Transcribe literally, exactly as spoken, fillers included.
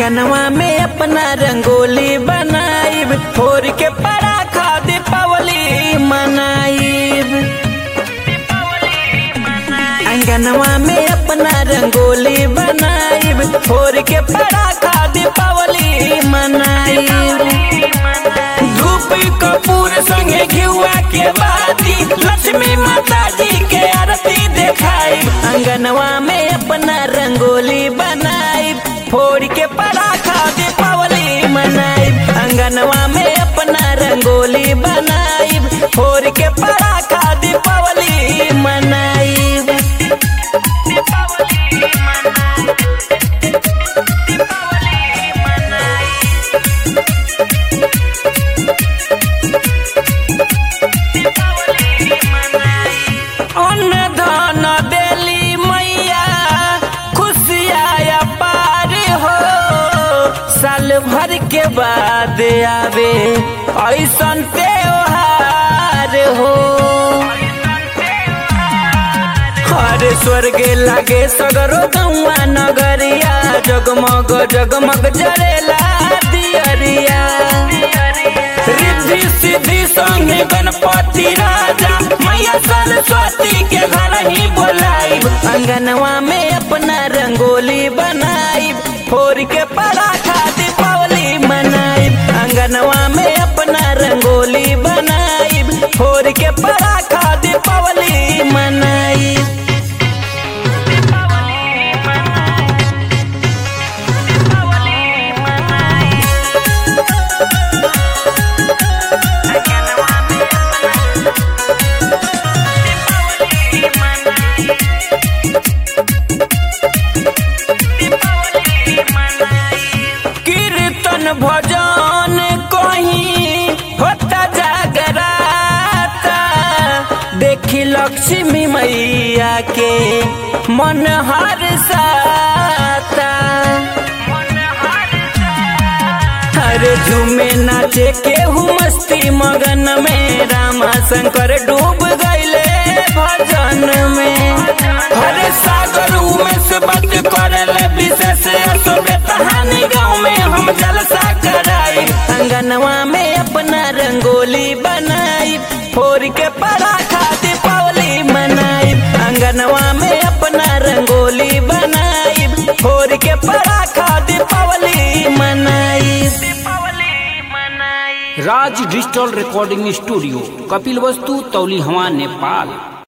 अंगनवा में अपना रंगोली बनाइब, फोड़ के पराखा दीपावली मनाइब। अंगनवा में अपना रंगोली बनाइब, फोड़ के पराखा दीपावली मनाइब। धूप कपूर संगे घिउआ के बाती, लक्ष्मी माता जी के आरती देखाइब। अंगनवा में अपना रंगोली बनाइब, फोड़ के पराखा दीपावली मनाइब। अंगनवा में अपना रंगोली बनाइब, फोड़ के पराखा दीपावली मनाइब। अन्न धन देली मैया, खुशियाँ पार हो, साल भर के बाद आवे ऐसन त्योहार हो। हर स्वर्ग लागे सगरो गौआ नगरिया, जगमग जगमग जरेला दियरिया। रिद्धि सिद्धि संगे गणपति राजा, मैया सरस्वती के घर ही बोलाइब। अंगनवा में अपना रंगोली बनाइब, फोड़ के पराखा दीपावली मनाइब। अंगनवा में अपना रंगोली बनाइब, फोड़ के पराखा दीपावली मनाइब। कीर्तन भजन कहीं होता जागराता, देखी लक्ष्मी मैया के मन हर्षाता। हरे झूमे नाचे केहू मस्ती मगन में, रामा शंकर डूब गईले भजन में। हरे सागर में से बात करले विशेष कहानी, गाँव में हम जलसा कराई। अंगनवा में अपना रंगोली बनाई, फोड़ के पराखा दीपावली मनाई। अंगनवा में अपना रंगोली बनाई, फोड़ के पराखा दीपावली मनाई। Raj digital recording studio, Kapil वस्तु, तौली हवा, नेपाल।